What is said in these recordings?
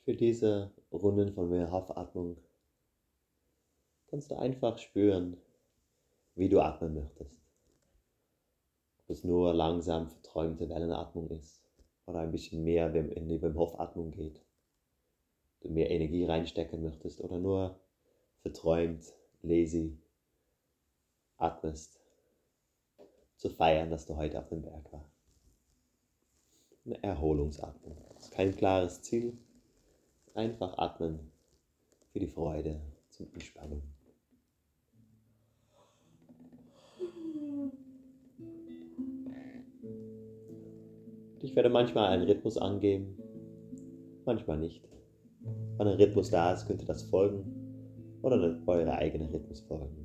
Für diese Runden von Wim-Hof-Atmung kannst du einfach spüren, wie du atmen möchtest. Ob es nur langsam verträumte Wellenatmung ist oder ein bisschen mehr in die Wim-Hof-Atmung geht. Du mehr Energie reinstecken möchtest oder nur verträumt, lazy atmest, zu feiern, dass du heute auf dem Berg warst. Eine Erholungsatmung. Das ist kein klares Ziel. Einfach atmen für die Freude zum Entspannen. Ich werde manchmal einen Rhythmus angeben, manchmal nicht. Wenn ein Rhythmus da ist, könnt ihr das folgen oder eure eigene Rhythmus folgen.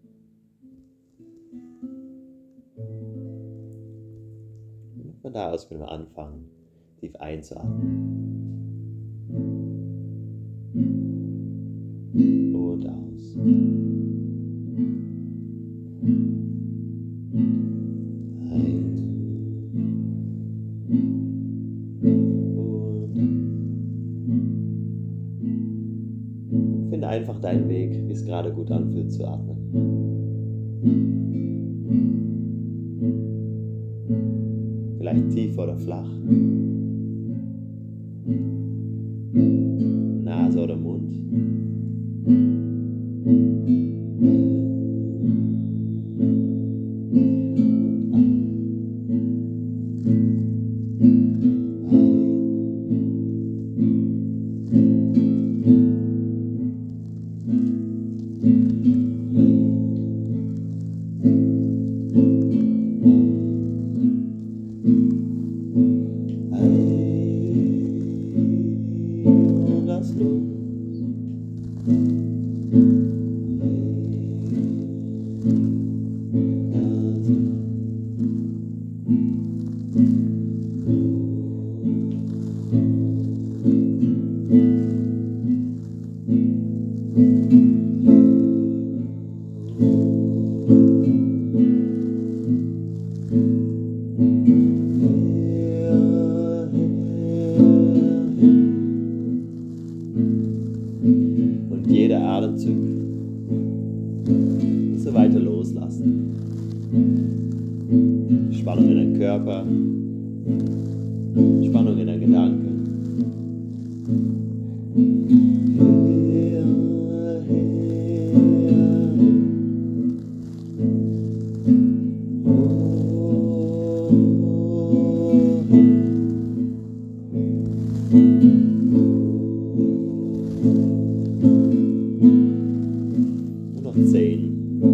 Von da aus können wir anfangen, tief einzuatmen und aus. Ein und finde einfach deinen Weg, wie es gerade gut anfühlt zu atmen. Vielleicht tief oder flach. Nase oder Mund. Und lass los. Und jeder Atemzug und so weiter loslassen. Spannung in deinem Körper, Spannung in deinen Gedanken. Nur noch 10.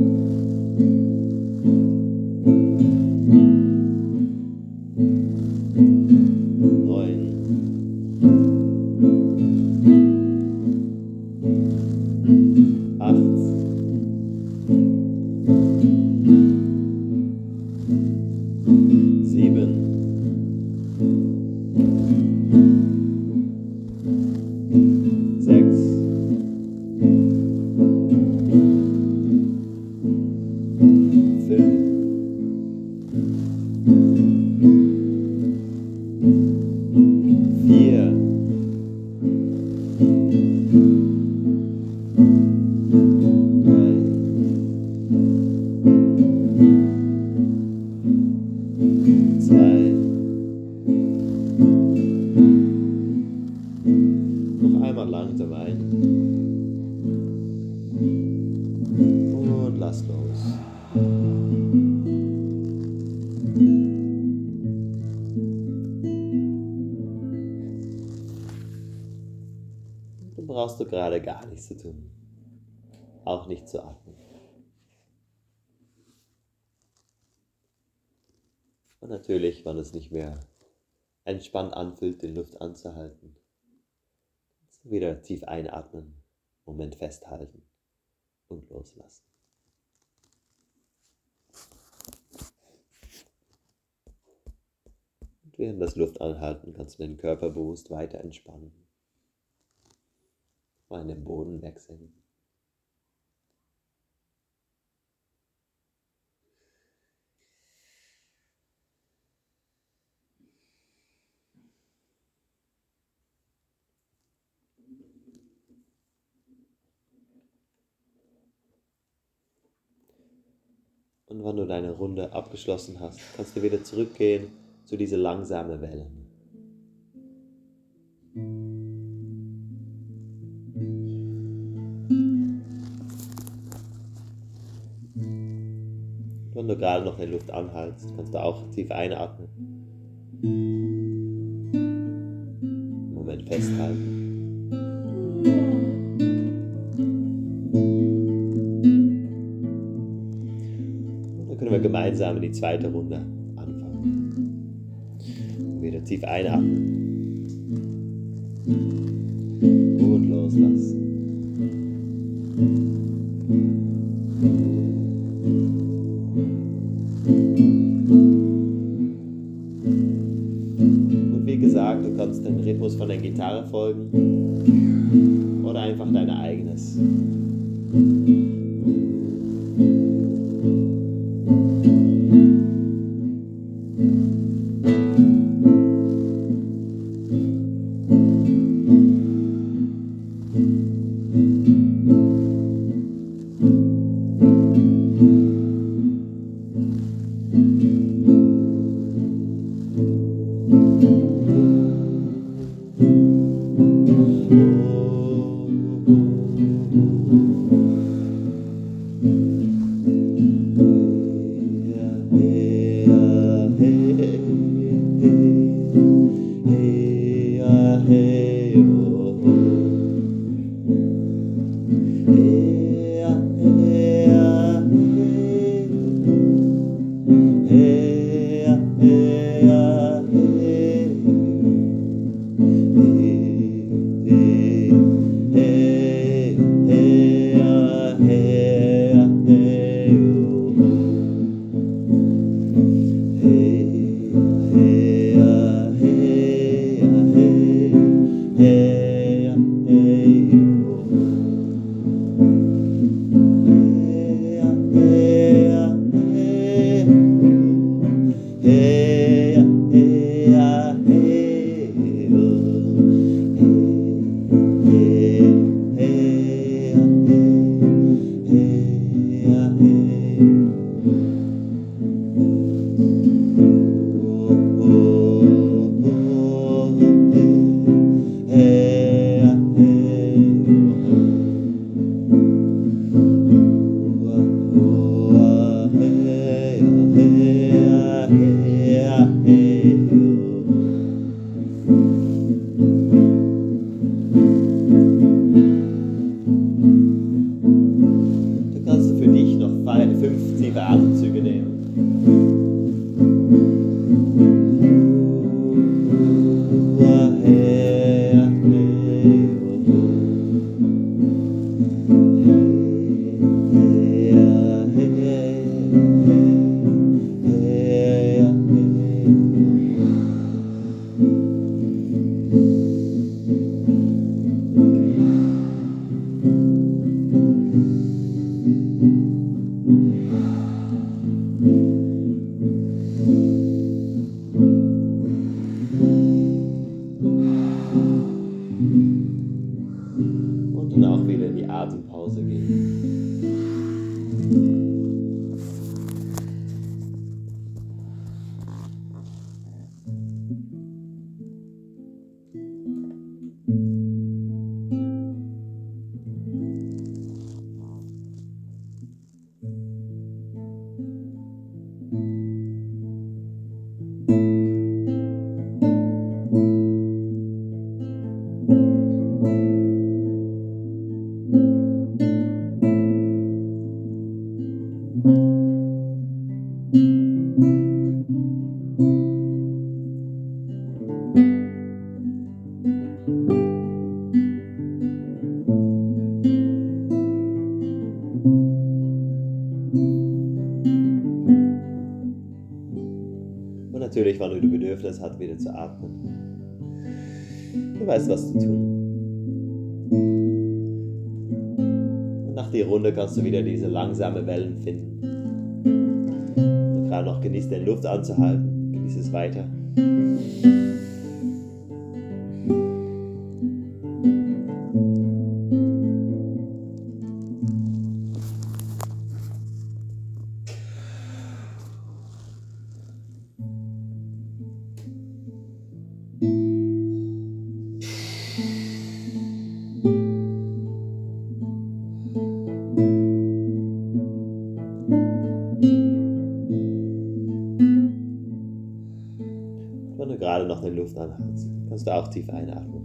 2. Noch einmal langsam ein. Und lass los. Dann brauchst du gerade gar nichts zu tun. Auch nicht zu atmen. Und natürlich, wenn es nicht mehr entspannt anfühlt, die Luft anzuhalten, kannst du wieder tief einatmen, Moment festhalten und loslassen. Und während das Luft anhalten, kannst du den Körper bewusst weiter entspannen. Mal in den Boden wegsenken. Und wenn du deine Runde abgeschlossen hast, kannst du wieder zurückgehen zu diesen langsamen Wellen. Wenn du gerade noch in der Luft anhältst, kannst du auch tief einatmen. Einen Moment festhalten. Und dann können wir gemeinsam in die zweite Runde anfangen. Wieder tief einatmen. Und loslassen. Und wie gesagt, du kannst den Rhythmus von der Gitarre folgen oder einfach dein eigenes. Und dann auch wieder in die Atempause gehen. Und natürlich, wenn du das Bedürfnis hast, wieder zu atmen. Du weißt, was zu tun. Und nach der Runde kannst du wieder diese langsame Wellen finden. Und gerade noch genießt, deine Luft anzuhalten. Genieß es weiter. noch den Luft anhältst, kannst du auch tief einatmen.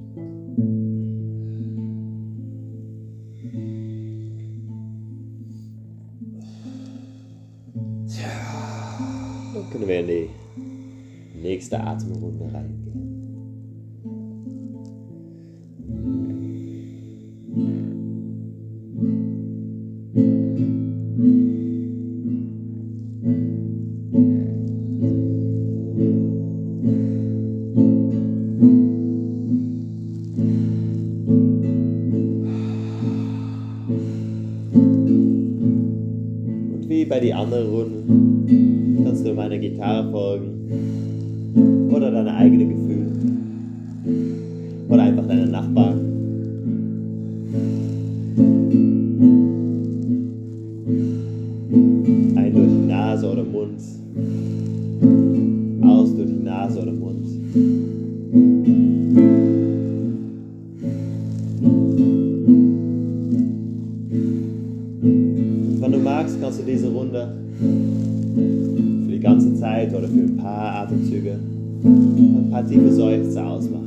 Dann können wir in die nächste Atemrunde reingehen. Und wie bei den anderen Runden kannst du meiner Gitarre folgen oder deine eigenen Gefühle oder einfach deine Nachbarn. Ein durch die Nase oder Mund, aus durch die Nase oder Mund. Und wenn du magst, kannst du diese Runde für die ganze Zeit oder für ein paar Atemzüge ein paar tiefe Seufzer ausmachen.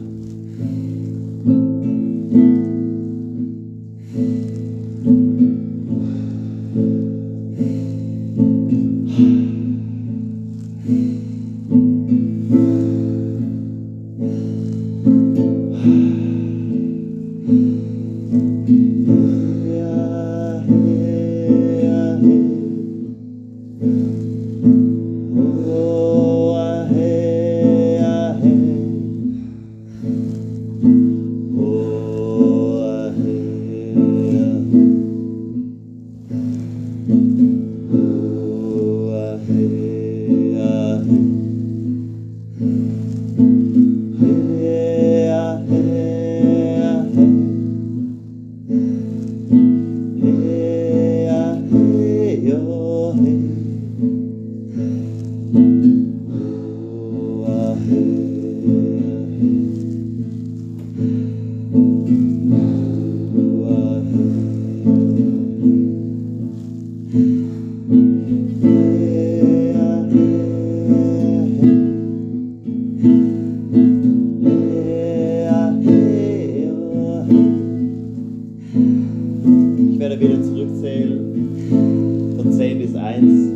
Ich werde wieder zurückzählen von 10 bis 1.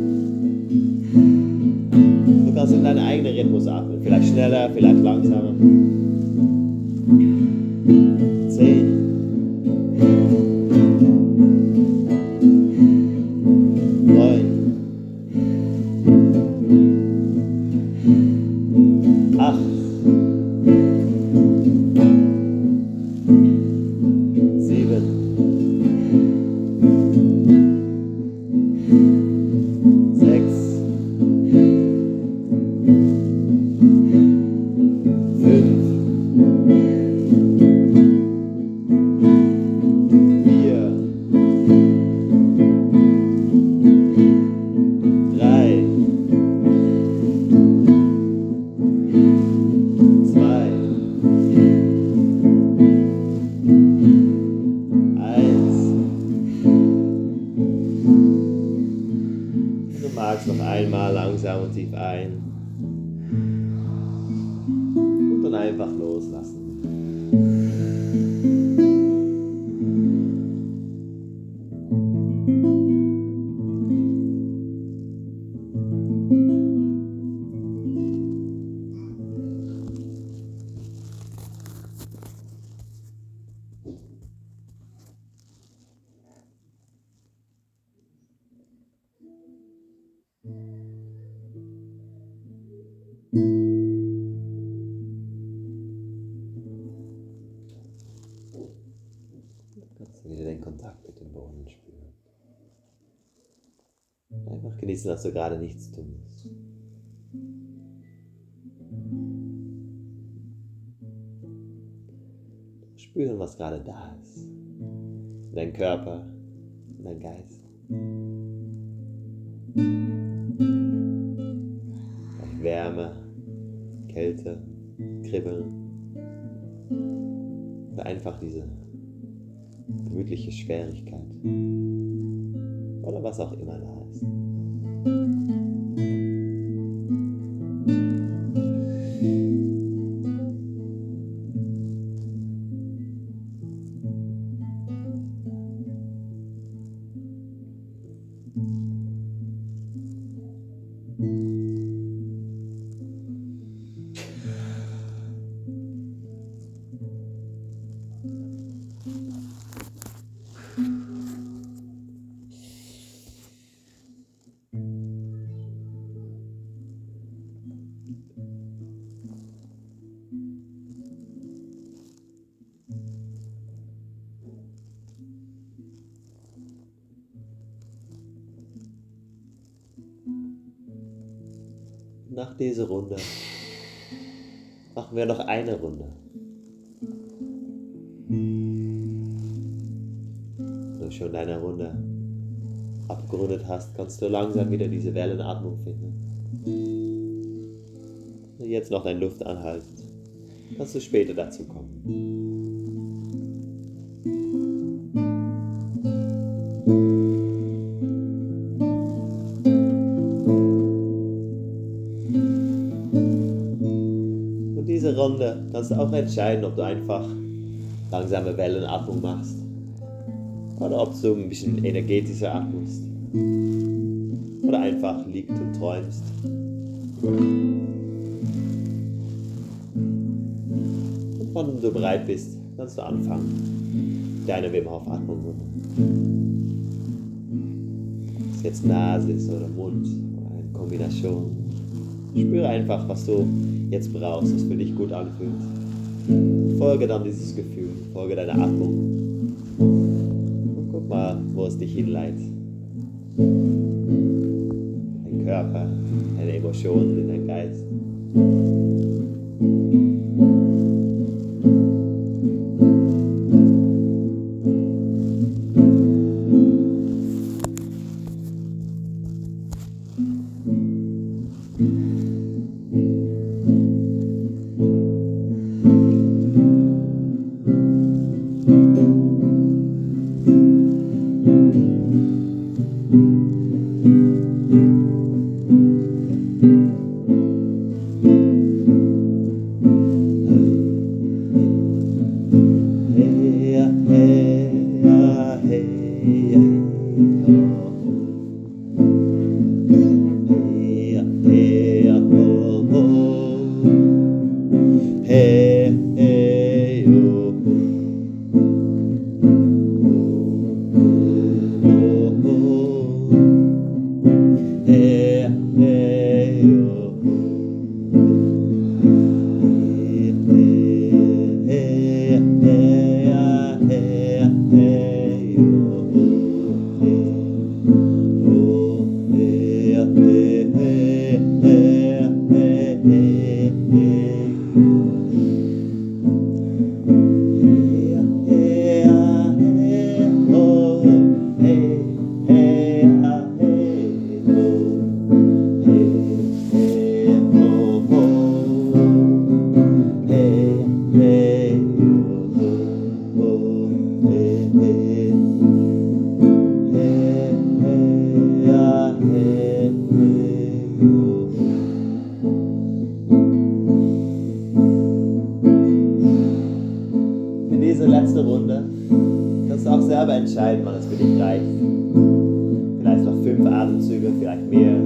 Du kannst in deinen eigenen Rhythmus atmen, vielleicht schneller, vielleicht langsamer. 10. 9. 8. 7. 6. 5. 4. 3. 2. 1. Du magst noch einmal langsam und tief ein und dann einfach loslassen. Kannst du wieder den Kontakt mit dem Boden spüren. Einfach genießen, dass du gerade nichts tust. Spüren, was gerade da ist. Dein Körper, dein Geist. Vielleicht Wärme, Kälte, Kribbeln. Oder einfach diese gemütliche Schwierigkeit. Oder was auch immer da ist. Nach dieser Runde machen wir noch eine Runde. Wenn du schon deine Runde abgerundet hast, kannst du langsam wieder diese Wellenatmung finden. Wenn du jetzt noch deine Luft anhältst, kannst du später dazu kommen. Und diese Runde kannst du auch entscheiden, ob du einfach langsame Wellenatmung machst oder ob du ein bisschen energetischer atmest oder einfach liegst und träumst. Und wenn du bereit bist, kannst du anfangen. Deine Wim Hof Atmung. Ob es jetzt Nase ist oder Mund oder eine Kombination. Spüre einfach, was du jetzt brauchst, was für dich gut anfühlt. Folge dann dieses Gefühl, folge deiner Atmung. Und guck mal, wo es dich hinleitet. Dein Körper, deine Emotionen, in dein Geist. Diese letzte Runde kannst du auch selber entscheiden, wann es für dich reicht. Vielleicht noch 5 Atemzüge, vielleicht mehr.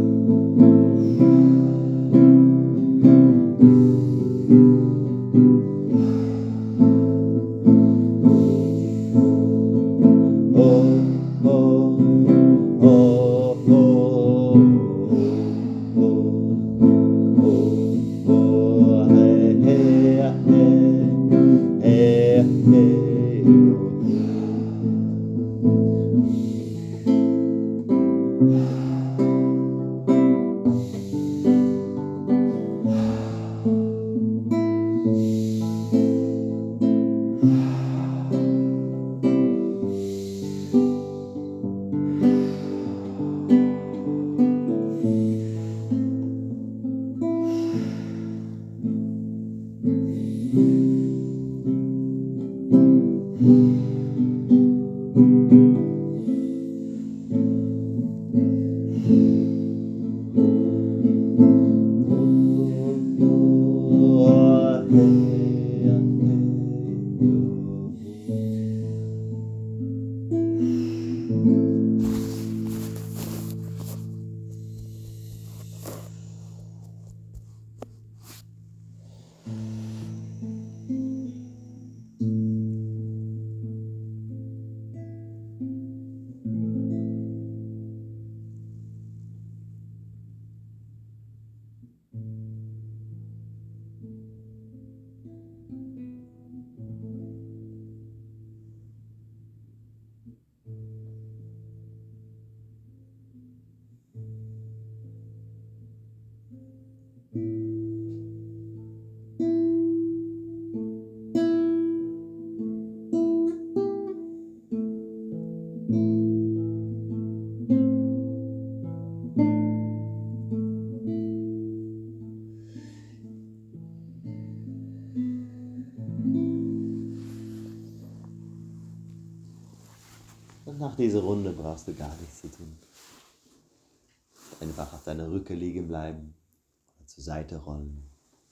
Nach dieser Runde brauchst du gar nichts zu tun. Einfach auf deiner Rücke liegen bleiben oder zur Seite rollen.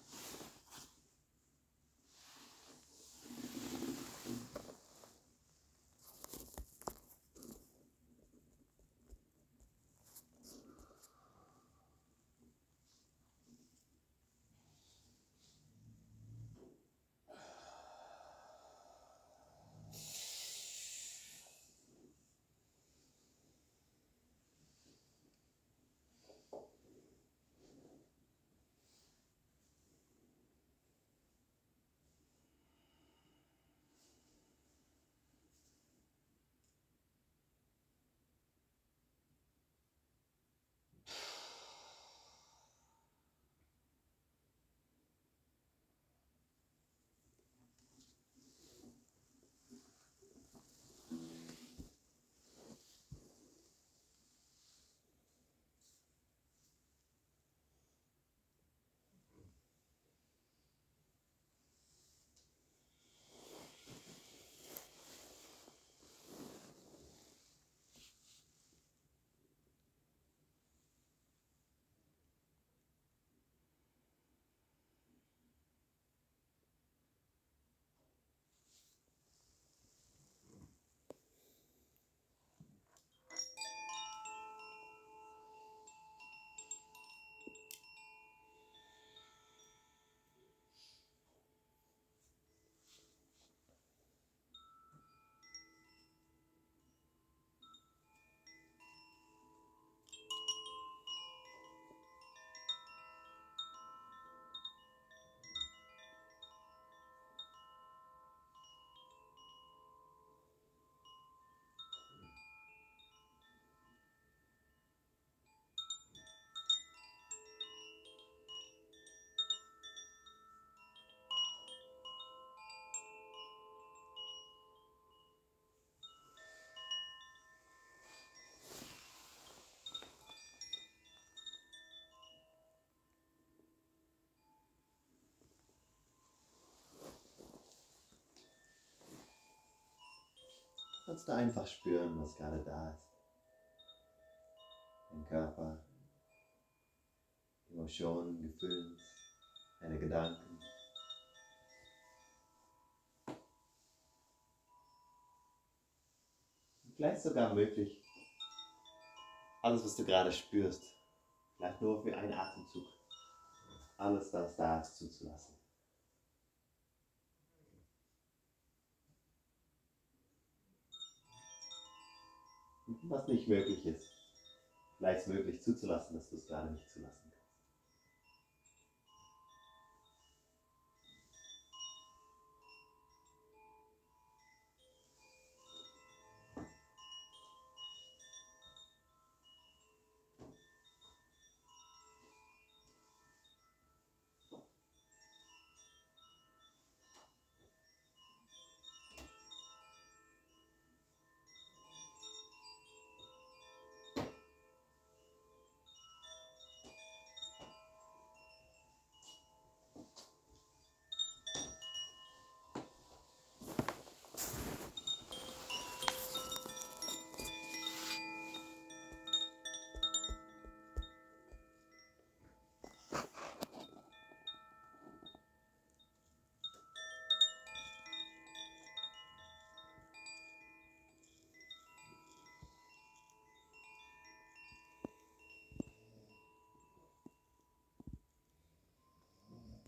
Kannst du einfach spüren, was gerade da ist. Dein Körper, Emotionen, Gefühle, deine Gedanken. Und vielleicht sogar möglich, alles, was du gerade spürst, vielleicht nur für einen Atemzug, alles, was da ist, zuzulassen. Und was nicht möglich ist, vielleicht möglich zuzulassen, dass du es gerade nicht zulassen kannst.